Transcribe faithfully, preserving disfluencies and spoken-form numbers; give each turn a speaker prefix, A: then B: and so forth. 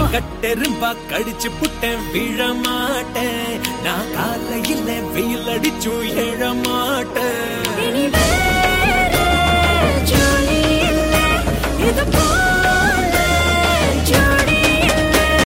A: கட்டெரும்பா கடிச்சு புட்டேன் விழ மாட்டேன் நான் காலையில் வெயில் அடிச்சும் எழ மாட்டேன்